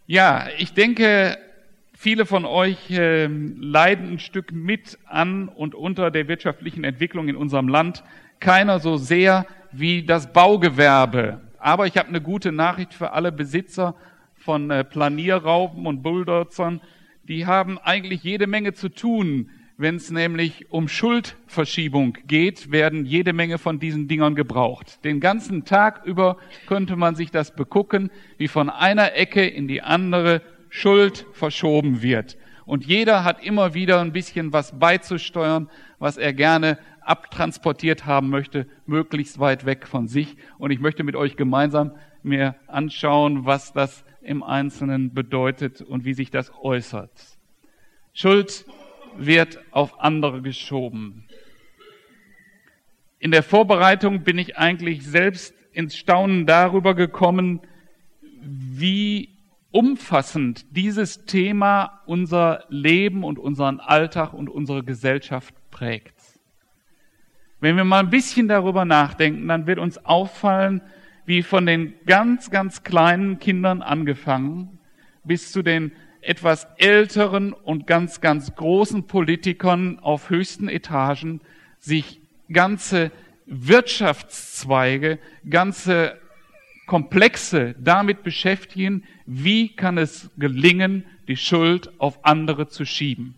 Ja, ich denke, viele von euch leiden ein Stück mit an und unter der wirtschaftlichen Entwicklung in unserem Land. Keiner so sehr wie das Baugewerbe. Aber ich habe eine gute Nachricht für alle Besitzer von Planierraupen und Bulldozern. Die haben eigentlich jede Menge zu tun. Wenn es nämlich um Schuldverschiebung geht, werden jede Menge von diesen Dingern gebraucht. Den ganzen Tag über könnte man sich das begucken, wie von einer Ecke in die andere Schuld verschoben wird. Und jeder hat immer wieder ein bisschen was beizusteuern, was er gerne abtransportiert haben möchte, möglichst weit weg von sich. Und ich möchte mit euch gemeinsam mir anschauen, was das im Einzelnen bedeutet und wie sich das äußert. Schuld wird auf andere geschoben. In der Vorbereitung bin ich eigentlich selbst ins Staunen darüber gekommen, wie umfassend dieses Thema unser Leben und unseren Alltag und unsere Gesellschaft prägt. Wenn wir mal ein bisschen darüber nachdenken, dann wird uns auffallen, wie von den ganz, ganz kleinen Kindern angefangen bis zu den etwas älteren und ganz, ganz großen Politikern auf höchsten Etagen sich ganze Wirtschaftszweige, ganze Komplexe damit beschäftigen, wie kann es gelingen, die Schuld auf andere zu schieben.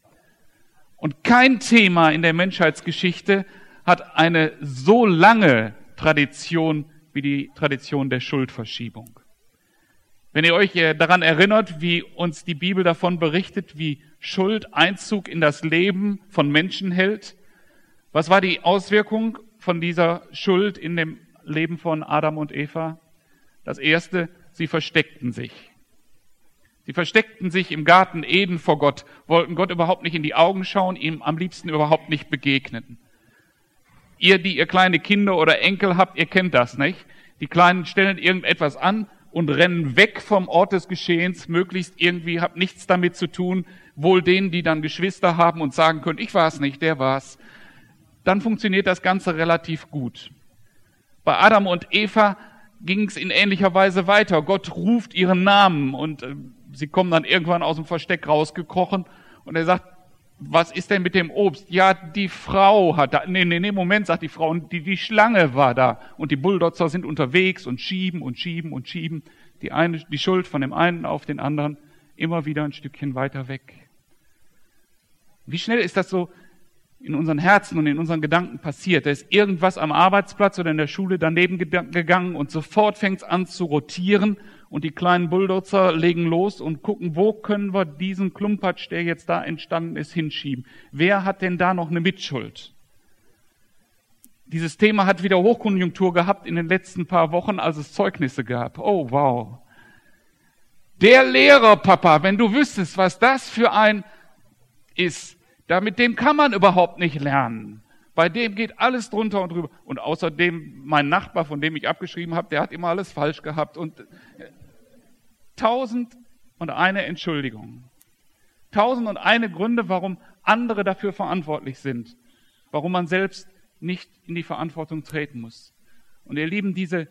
Und kein Thema in der Menschheitsgeschichte hat eine so lange Tradition wie die Tradition der Schuldverschiebung. Wenn ihr euch daran erinnert, wie uns die Bibel davon berichtet, wie Schuld Einzug in das Leben von Menschen hält, was war die Auswirkung von dieser Schuld in dem Leben von Adam und Eva? Das erste, sie versteckten sich. Sie versteckten sich im Garten Eden vor Gott, wollten Gott überhaupt nicht in die Augen schauen, ihm am liebsten überhaupt nicht begegnen. Ihr, die ihr kleine Kinder oder Enkel habt, ihr kennt das, nicht? Die Kleinen stellen irgendetwas an und rennen weg vom Ort des Geschehens, möglichst irgendwie, habt nichts damit zu tun, wohl denen, die dann Geschwister haben und sagen können, ich war's nicht, der war's. Dann funktioniert das Ganze relativ gut. Bei Adam und Eva ging es in ähnlicher Weise weiter. Gott ruft ihren Namen und sie kommen dann irgendwann aus dem Versteck rausgekrochen und er sagt, was ist denn mit dem Obst? Ja, die Frau hat da, Moment, sagt die Frau, die Schlange war da und die Bulldozer sind unterwegs und schieben und schieben und schieben die Schuld von dem einen auf den anderen immer wieder ein Stückchen weiter weg. Wie schnell ist das so in unseren Herzen und in unseren Gedanken passiert? Da ist irgendwas am Arbeitsplatz oder in der Schule daneben gegangen und sofort fängt es an zu rotieren und die kleinen Bulldozer legen los und gucken, wo können wir diesen Klumpatsch, der jetzt da entstanden ist, hinschieben? Wer hat denn da noch eine Mitschuld? Dieses Thema hat wieder Hochkonjunktur gehabt in den letzten paar Wochen, als es Zeugnisse gab. Oh, wow. Der Lehrer, Papa, wenn du wüsstest, was das für ein ist, mit dem kann man überhaupt nicht lernen. Bei dem geht alles drunter und drüber. Und außerdem, mein Nachbar, von dem ich abgeschrieben habe, der hat immer alles falsch gehabt. Und 1001 Entschuldigung. 1001 Gründe, warum andere dafür verantwortlich sind. Warum man selbst nicht in die Verantwortung treten muss. Und ihr Lieben, diese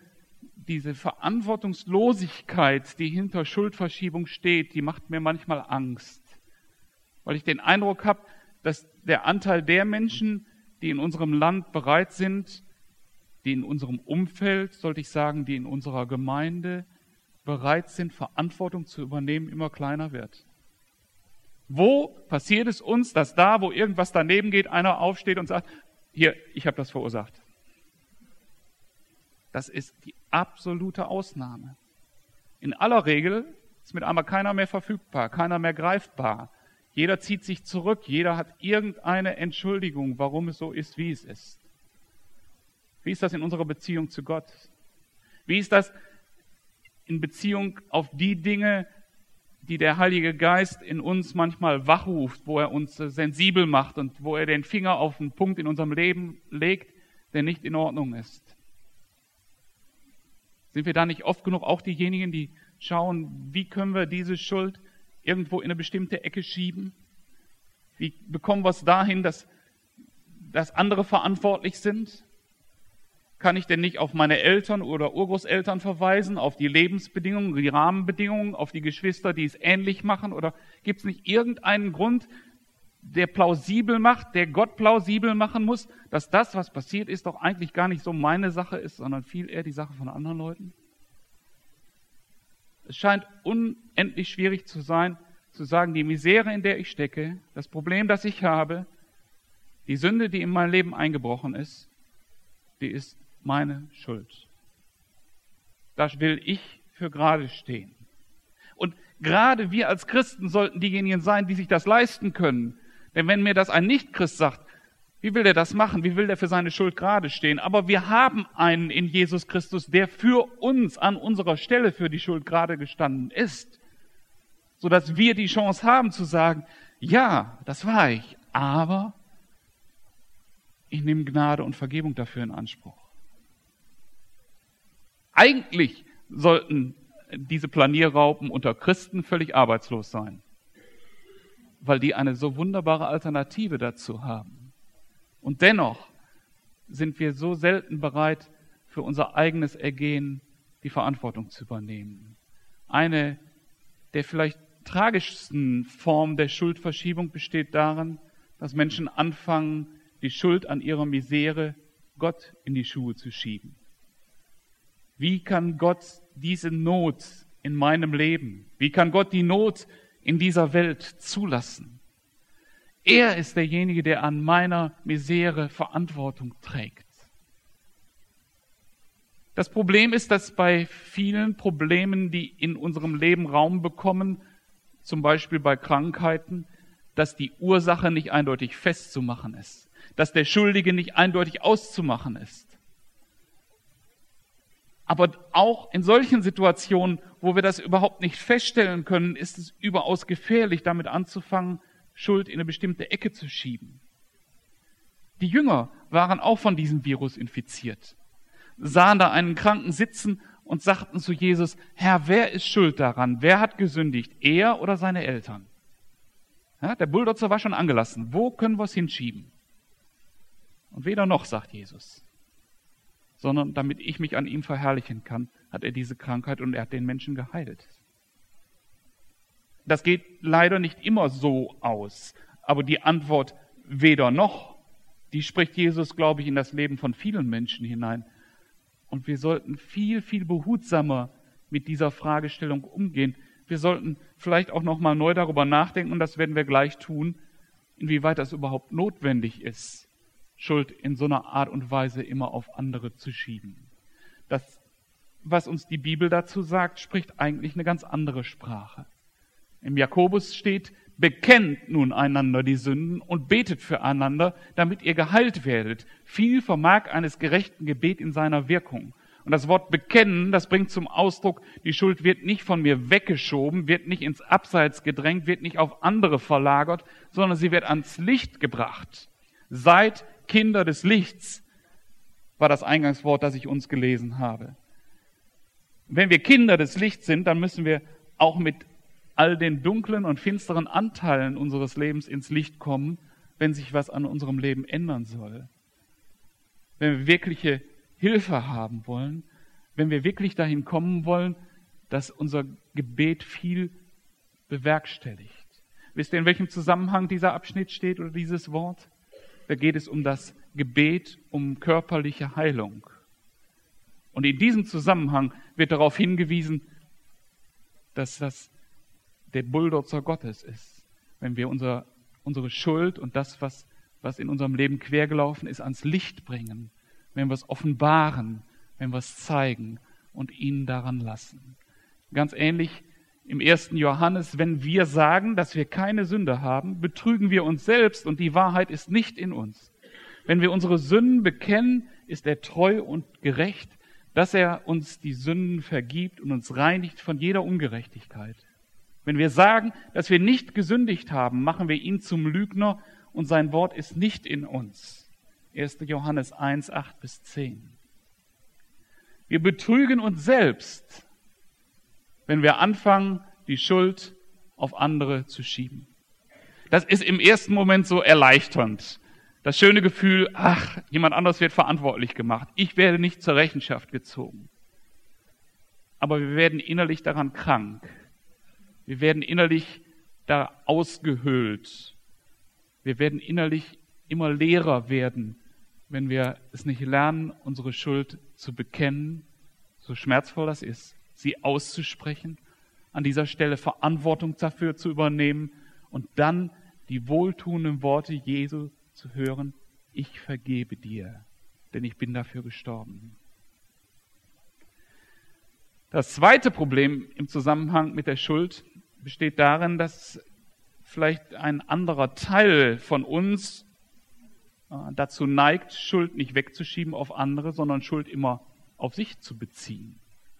Verantwortungslosigkeit, die hinter Schuldverschiebung steht, die macht mir manchmal Angst. Weil ich den Eindruck habe, dass der Anteil der Menschen, die in unserem Land bereit sind, die in unserem Umfeld, sollte ich sagen, die in unserer Gemeinde bereit sind, Verantwortung zu übernehmen, immer kleiner wird. Wo passiert es uns, dass da, wo irgendwas daneben geht, einer aufsteht und sagt, hier, ich habe das verursacht. Das ist die absolute Ausnahme. In aller Regel ist mit einmal keiner mehr verfügbar, keiner mehr greifbar. Jeder zieht sich zurück, jeder hat irgendeine Entschuldigung, warum es so ist, wie es ist. Wie ist das in unserer Beziehung zu Gott? Wie ist das in Beziehung auf die Dinge, die der Heilige Geist in uns manchmal wachruft, wo er uns sensibel macht und wo er den Finger auf einen Punkt in unserem Leben legt, der nicht in Ordnung ist? Sind wir da nicht oft genug auch diejenigen, die schauen, wie können wir diese Schuld irgendwo in eine bestimmte Ecke schieben? Wie bekommen wir es dahin, dass andere verantwortlich sind? Kann ich denn nicht auf meine Eltern oder Urgroßeltern verweisen, auf die Lebensbedingungen, die Rahmenbedingungen, auf die Geschwister, die es ähnlich machen? Oder gibt es nicht irgendeinen Grund, der plausibel macht, der Gott plausibel machen muss, dass das, was passiert ist, doch eigentlich gar nicht so meine Sache ist, sondern viel eher die Sache von anderen Leuten? Es scheint unendlich schwierig zu sein, zu sagen, die Misere, in der ich stecke, das Problem, das ich habe, die Sünde, die in mein Leben eingebrochen ist, die ist meine Schuld. Da will ich für gerade stehen. Und gerade wir als Christen sollten diejenigen sein, die sich das leisten können. Denn wenn mir das ein Nichtchrist sagt, wie will der das machen? Wie will der für seine Schuld gerade stehen? Aber wir haben einen in Jesus Christus, der für uns an unserer Stelle für die Schuld gerade gestanden ist. Sodass wir die Chance haben zu sagen, ja, das war ich, aber ich nehme Gnade und Vergebung dafür in Anspruch. Eigentlich sollten diese Planierraupen unter Christen völlig arbeitslos sein, weil die eine so wunderbare Alternative dazu haben. Und dennoch sind wir so selten bereit, für unser eigenes Ergehen die Verantwortung zu übernehmen. Eine der vielleicht tragischsten Formen der Schuldverschiebung besteht darin, dass Menschen anfangen, die Schuld an ihrer Misere Gott in die Schuhe zu schieben. Wie kann Gott diese Not in meinem Leben, wie kann Gott die Not in dieser Welt zulassen? Er ist derjenige, der an meiner Misere Verantwortung trägt. Das Problem ist, dass bei vielen Problemen, die in unserem Leben Raum bekommen, zum Beispiel bei Krankheiten, dass die Ursache nicht eindeutig festzumachen ist, dass der Schuldige nicht eindeutig auszumachen ist. Aber auch in solchen Situationen, wo wir das überhaupt nicht feststellen können, ist es überaus gefährlich, damit anzufangen, Schuld in eine bestimmte Ecke zu schieben. Die Jünger waren auch von diesem Virus infiziert, sahen da einen Kranken sitzen und sagten zu Jesus, Herr, wer ist schuld daran? Wer hat gesündigt? Er oder seine Eltern? Ja, der Bulldozer war schon angelassen. Wo können wir es hinschieben? Und weder noch, sagt Jesus, sondern damit ich mich an ihm verherrlichen kann, hat er diese Krankheit und er hat den Menschen geheilt. Das geht leider nicht immer so aus, aber die Antwort weder noch, die spricht Jesus, glaube ich, in das Leben von vielen Menschen hinein. Und wir sollten viel, viel behutsamer mit dieser Fragestellung umgehen. Wir sollten vielleicht auch nochmal neu darüber nachdenken, und das werden wir gleich tun, inwieweit das überhaupt notwendig ist, Schuld in so einer Art und Weise immer auf andere zu schieben. Das, was uns die Bibel dazu sagt, spricht eigentlich eine ganz andere Sprache. Im Jakobus steht, bekennt nun einander die Sünden und betet füreinander, damit ihr geheilt werdet. Viel vermag eines gerechten Gebet in seiner Wirkung. Und das Wort bekennen, das bringt zum Ausdruck, die Schuld wird nicht von mir weggeschoben, wird nicht ins Abseits gedrängt, wird nicht auf andere verlagert, sondern sie wird ans Licht gebracht. Seid Kinder des Lichts, war das Eingangswort, das ich uns gelesen habe. Wenn wir Kinder des Lichts sind, dann müssen wir auch mit all den dunklen und finsteren Anteilen unseres Lebens ins Licht kommen, wenn sich was an unserem Leben ändern soll. Wenn wir wirkliche Hilfe haben wollen, wenn wir wirklich dahin kommen wollen, dass unser Gebet viel bewerkstelligt. Wisst ihr, in welchem Zusammenhang dieser Abschnitt steht oder dieses Wort? Da geht es um das Gebet, um körperliche Heilung. Und in diesem Zusammenhang wird darauf hingewiesen, dass das der Bulldozer Gottes ist. Wenn wir unsere Schuld und das, was in unserem Leben quergelaufen ist, ans Licht bringen. Wenn wir es offenbaren, wenn wir es zeigen und ihn daran lassen. Ganz ähnlich im 1. Johannes, wenn wir sagen, dass wir keine Sünde haben, betrügen wir uns selbst und die Wahrheit ist nicht in uns. Wenn wir unsere Sünden bekennen, ist er treu und gerecht, dass er uns die Sünden vergibt und uns reinigt von jeder Ungerechtigkeit. Wenn wir sagen, dass wir nicht gesündigt haben, machen wir ihn zum Lügner und sein Wort ist nicht in uns. 1. Johannes 1, 8-10. Wir betrügen uns selbst, wenn wir anfangen, die Schuld auf andere zu schieben. Das ist im ersten Moment so erleichternd. Das schöne Gefühl, ach, jemand anderes wird verantwortlich gemacht. Ich werde nicht zur Rechenschaft gezogen. Aber wir werden innerlich daran krank. Wir werden innerlich da ausgehöhlt. Wir werden innerlich immer leerer werden, wenn wir es nicht lernen, unsere Schuld zu bekennen, so schmerzvoll das ist, sie auszusprechen, an dieser Stelle Verantwortung dafür zu übernehmen und dann die wohltuenden Worte Jesu zu hören, ich vergebe dir, denn ich bin dafür gestorben. Das zweite Problem im Zusammenhang mit der Schuld besteht darin, dass vielleicht ein anderer Teil von uns dazu neigt, Schuld nicht wegzuschieben auf andere, sondern Schuld immer auf sich zu beziehen.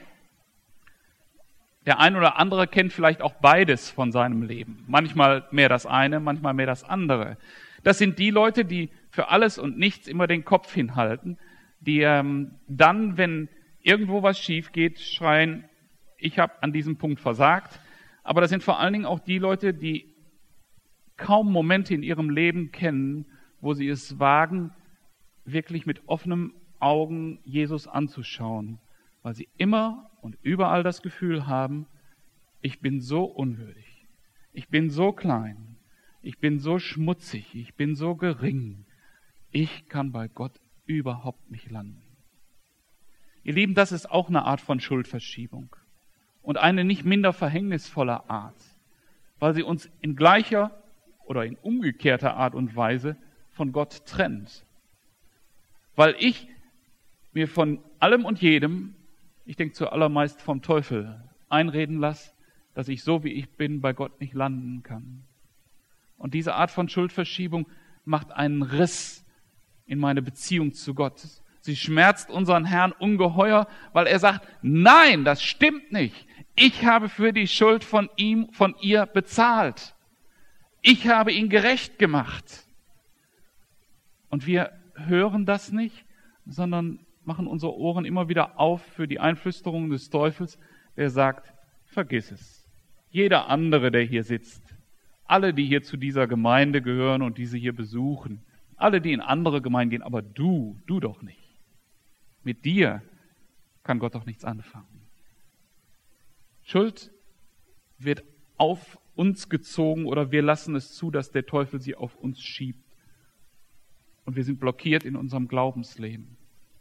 Der ein oder andere kennt vielleicht auch beides von seinem Leben. Manchmal mehr das eine, manchmal mehr das andere. Das sind die Leute, die für alles und nichts immer den Kopf hinhalten, die dann, wenn irgendwo was schief geht, schreien, ich habe an diesem Punkt versagt. Aber das sind vor allen Dingen auch die Leute, die kaum Momente in ihrem Leben kennen, wo sie es wagen, wirklich mit offenen Augen Jesus anzuschauen, weil sie immer und überall das Gefühl haben, ich bin so unwürdig, ich bin so klein, ich bin so schmutzig, ich bin so gering, ich kann bei Gott überhaupt nicht landen. Ihr Lieben, das ist auch eine Art von Schuldverschiebung und eine nicht minder verhängnisvolle Art, weil sie uns in gleicher oder in umgekehrter Art und Weise von Gott trennt. Weil ich mir von allem und jedem, ich denke zuallermeist vom Teufel, einreden lasse, dass ich so wie ich bin bei Gott nicht landen kann. Und diese Art von Schuldverschiebung macht einen Riss in meine Beziehung zu Gott. Sie schmerzt unseren Herrn ungeheuer, weil er sagt, nein, das stimmt nicht. Ich habe für die Schuld von ihm, von ihr bezahlt. Ich habe ihn gerecht gemacht. Und wir hören das nicht, sondern machen unsere Ohren immer wieder auf für die Einflüsterungen des Teufels, der sagt, vergiss es. Jeder andere, der hier sitzt, alle, die hier zu dieser Gemeinde gehören und diese hier besuchen, alle, die in andere Gemeinden gehen, aber du doch nicht. Mit dir kann Gott doch nichts anfangen. Schuld wird auf uns gezogen oder wir lassen es zu, dass der Teufel sie auf uns schiebt. Und wir sind blockiert in unserem Glaubensleben.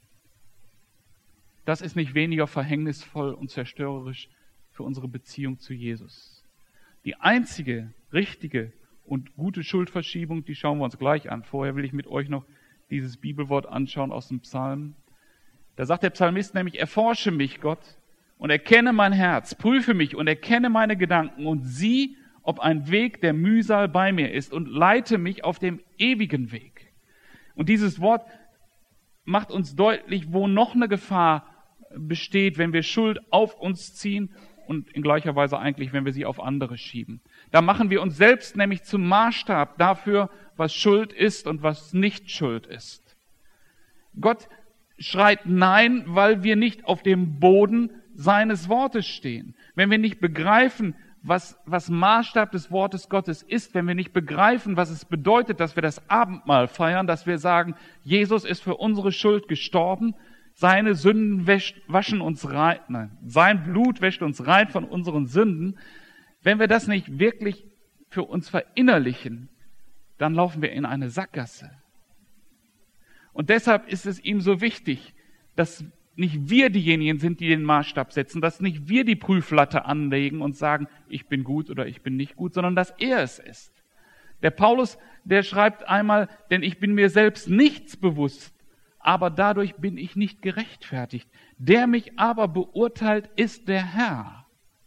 Das ist nicht weniger verhängnisvoll und zerstörerisch für unsere Beziehung zu Jesus. Die einzige richtige und gute Schuldverschiebung, die schauen wir uns gleich an. Vorher will ich mit euch noch dieses Bibelwort anschauen aus dem Psalm. Da sagt der Psalmist nämlich, erforsche mich, Gott, und erkenne mein Herz, prüfe mich und erkenne meine Gedanken und sieh, ob ein Weg der Mühsal bei mir ist und leite mich auf dem ewigen Weg. Und dieses Wort macht uns deutlich, wo noch eine Gefahr besteht, wenn wir Schuld auf uns ziehen und in gleicher Weise eigentlich, wenn wir sie auf andere schieben. Da machen wir uns selbst nämlich zum Maßstab dafür, was Schuld ist und was nicht Schuld ist. Gott schreit Nein, weil wir nicht auf dem Boden seines Wortes stehen. Wenn wir nicht begreifen, was Maßstab des Wortes Gottes ist, wenn wir nicht begreifen, was es bedeutet, dass wir das Abendmahl feiern, dass wir sagen, Jesus ist für unsere Schuld gestorben, seine Sünden waschen uns rein, nein, sein Blut wäscht uns rein von unseren Sünden. Wenn wir das nicht wirklich für uns verinnerlichen, dann laufen wir in eine Sackgasse. Und deshalb ist es ihm so wichtig, dass nicht wir diejenigen sind, die den Maßstab setzen, dass nicht wir die Prüflatte anlegen und sagen, ich bin gut oder ich bin nicht gut, sondern dass er es ist. Der Paulus, der schreibt einmal, denn ich bin mir selbst nichts bewusst, aber dadurch bin ich nicht gerechtfertigt. Der mich aber beurteilt, ist der Herr.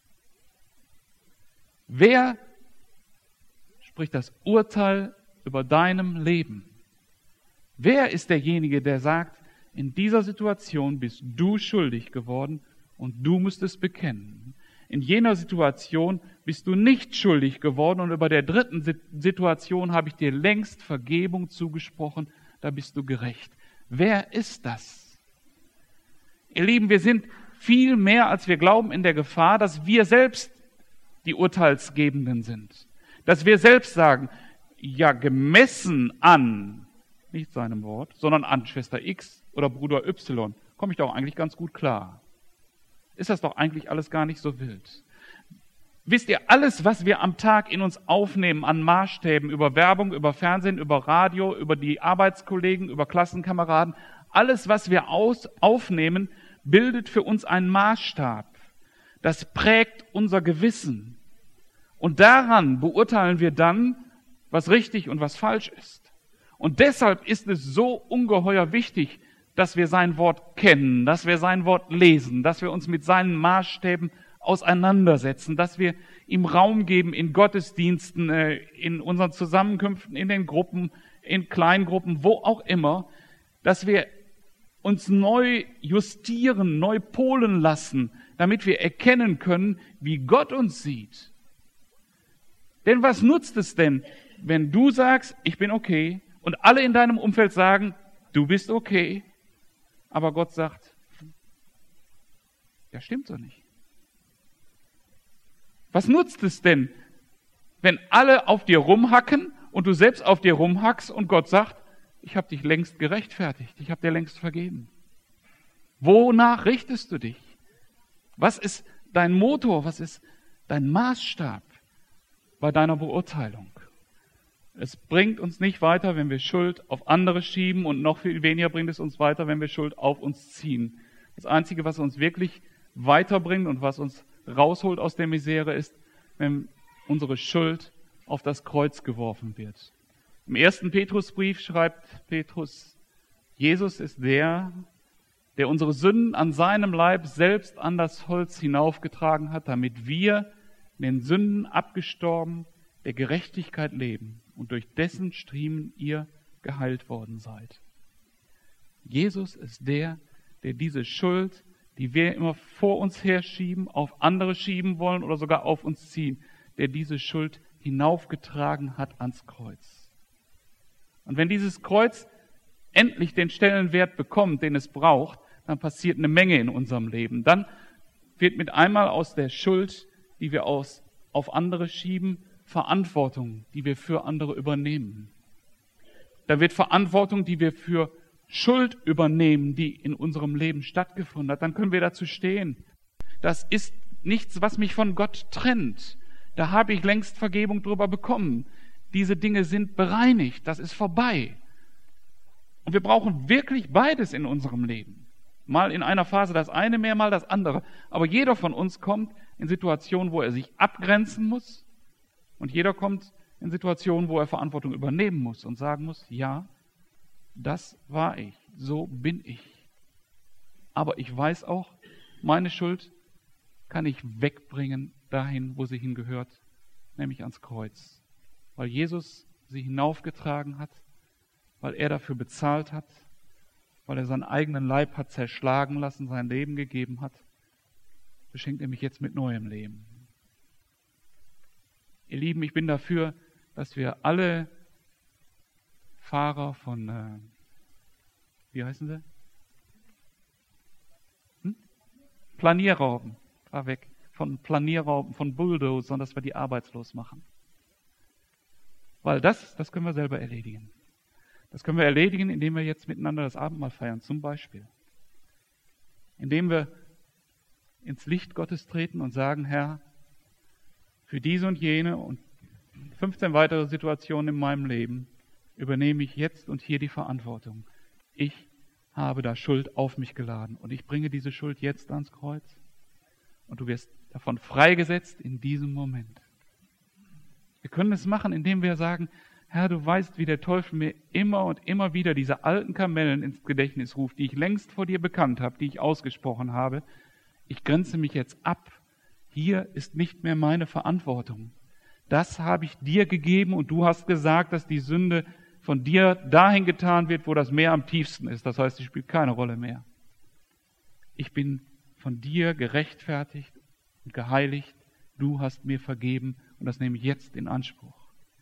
Wer spricht das Urteil über deinem Leben? Wer ist derjenige, der sagt, in dieser Situation bist du schuldig geworden und du musst es bekennen. In jener Situation bist du nicht schuldig geworden und über der dritten Situation habe ich dir längst Vergebung zugesprochen, da bist du gerecht. Wer ist das? Ihr Lieben, wir sind viel mehr, als wir glauben, in der Gefahr, dass wir selbst die Urteilsgebenden sind. Dass wir selbst sagen, ja, gemessen an nicht seinem Wort, sondern an Schwester X oder Bruder Y, komme ich doch eigentlich ganz gut klar. Ist das doch eigentlich alles gar nicht so wild. Wisst ihr, alles, was wir am Tag in uns aufnehmen an Maßstäben, über Werbung, über Fernsehen, über Radio, über die Arbeitskollegen, über Klassenkameraden, alles, was wir aufnehmen, bildet für uns einen Maßstab. Das prägt unser Gewissen. Und daran beurteilen wir dann, was richtig und was falsch ist. Und deshalb ist es so ungeheuer wichtig, dass wir sein Wort kennen, dass wir sein Wort lesen, dass wir uns mit seinen Maßstäben auseinandersetzen, dass wir ihm Raum geben in Gottesdiensten, in unseren Zusammenkünften, in den Gruppen, in Kleingruppen, wo auch immer, dass wir uns neu justieren, neu polen lassen, damit wir erkennen können, wie Gott uns sieht. Denn was nutzt es denn, wenn du sagst, ich bin okay, und alle in deinem Umfeld sagen, du bist okay, aber Gott sagt, ja, stimmt so nicht. Was nutzt es denn, wenn alle auf dir rumhacken und du selbst auf dir rumhackst und Gott sagt, ich habe dich längst gerechtfertigt, ich habe dir längst vergeben? Wonach richtest du dich? Was ist dein Motor, was ist dein Maßstab bei deiner Beurteilung? Es bringt uns nicht weiter, wenn wir Schuld auf andere schieben, und noch viel weniger bringt es uns weiter, wenn wir Schuld auf uns ziehen. Das Einzige, was uns wirklich weiterbringt und was uns rausholt aus der Misere, ist, wenn unsere Schuld auf das Kreuz geworfen wird. Im 1. Petrusbrief schreibt Petrus, Jesus ist der unsere Sünden an seinem Leib selbst an das Holz hinaufgetragen hat, damit wir in den Sünden abgestorben, der Gerechtigkeit leben und durch dessen Striemen ihr geheilt worden seid. Jesus ist der diese Schuld, die wir immer vor uns herschieben, auf andere schieben wollen oder sogar auf uns ziehen, der diese Schuld hinaufgetragen hat ans Kreuz. Und wenn dieses Kreuz endlich den Stellenwert bekommt, den es braucht, dann passiert eine Menge in unserem Leben. Dann wird mit einmal aus der Schuld, die wir auf andere schieben, Verantwortung, die wir für andere übernehmen. Da wird Verantwortung, die wir für Schuld übernehmen, die in unserem Leben stattgefunden hat. Dann können wir dazu stehen. Das ist nichts, was mich von Gott trennt. Da habe ich längst Vergebung drüber bekommen. Diese Dinge sind bereinigt. Das ist vorbei. Und wir brauchen wirklich beides in unserem Leben. Mal in einer Phase das eine mehr, mal das andere. Aber jeder von uns kommt in Situationen, wo er sich abgrenzen muss. Und jeder kommt in Situationen, wo er Verantwortung übernehmen muss und sagen muss, ja, das war ich, so bin ich. Aber ich weiß auch, meine Schuld kann ich wegbringen dahin, wo sie hingehört, nämlich ans Kreuz. Weil Jesus sie hinaufgetragen hat, weil er dafür bezahlt hat, weil er seinen eigenen Leib hat zerschlagen lassen, sein Leben gegeben hat, beschenkt er mich jetzt mit neuem Leben. Ihr Lieben, ich bin dafür, dass wir alle Fahrer von, wie heißen sie? Planierrauben, fahr weg, von Planierrauben, von Bulldozern, dass wir die arbeitslos machen. Weil das können wir selber erledigen. Das können wir erledigen, indem wir jetzt miteinander das Abendmahl feiern, zum Beispiel. Indem wir ins Licht Gottes treten und sagen, Herr, für diese und jene und 15 weitere Situationen in meinem Leben übernehme ich jetzt und hier die Verantwortung. Ich habe da Schuld auf mich geladen und ich bringe diese Schuld jetzt ans Kreuz. Und du wirst davon freigesetzt in diesem Moment. Wir können es machen, indem wir sagen, Herr, du weißt, wie der Teufel mir immer und immer wieder diese alten Kamellen ins Gedächtnis ruft, die ich längst vor dir bekannt habe, die ich ausgesprochen habe. Ich grenze mich jetzt ab. Hier ist nicht mehr meine Verantwortung. Das habe ich dir gegeben und du hast gesagt, dass die Sünde von dir dahin getan wird, wo das Meer am tiefsten ist. Das heißt, sie spielt keine Rolle mehr. Ich bin von dir gerechtfertigt und geheiligt. Du hast mir vergeben und das nehme ich jetzt in Anspruch.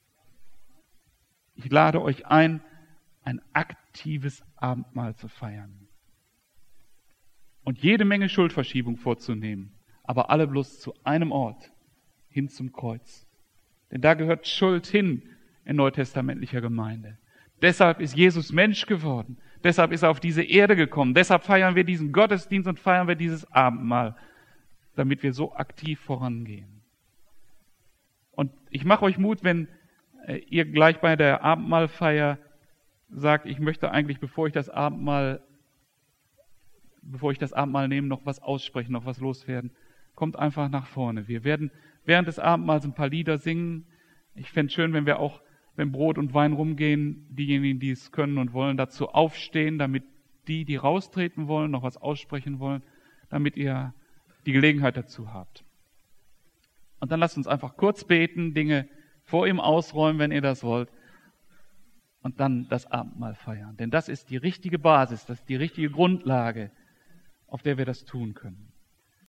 Ich lade euch ein aktives Abendmahl zu feiern und jede Menge Schuldverschiebung vorzunehmen, aber alle bloß zu einem Ort, hin zum Kreuz. Denn da gehört Schuld hin in neutestamentlicher Gemeinde. Deshalb ist Jesus Mensch geworden. Deshalb ist er auf diese Erde gekommen. Deshalb feiern wir diesen Gottesdienst und feiern wir dieses Abendmahl, damit wir so aktiv vorangehen. Und ich mache euch Mut, wenn ihr gleich bei der Abendmahlfeier sagt, ich möchte eigentlich, bevor ich das Abendmahl nehme, noch was aussprechen, noch was loswerden. Kommt einfach nach vorne. Wir werden während des Abendmahls ein paar Lieder singen. Ich fände es schön, wenn wir auch, wenn Brot und Wein rumgehen, diejenigen, die es können und wollen, dazu aufstehen, damit die raustreten wollen, noch was aussprechen wollen, damit ihr die Gelegenheit dazu habt. Und dann lasst uns einfach kurz beten, Dinge vor ihm ausräumen, wenn ihr das wollt. Und dann das Abendmahl feiern. Denn das ist die richtige Basis, das ist die richtige Grundlage, auf der wir das tun können.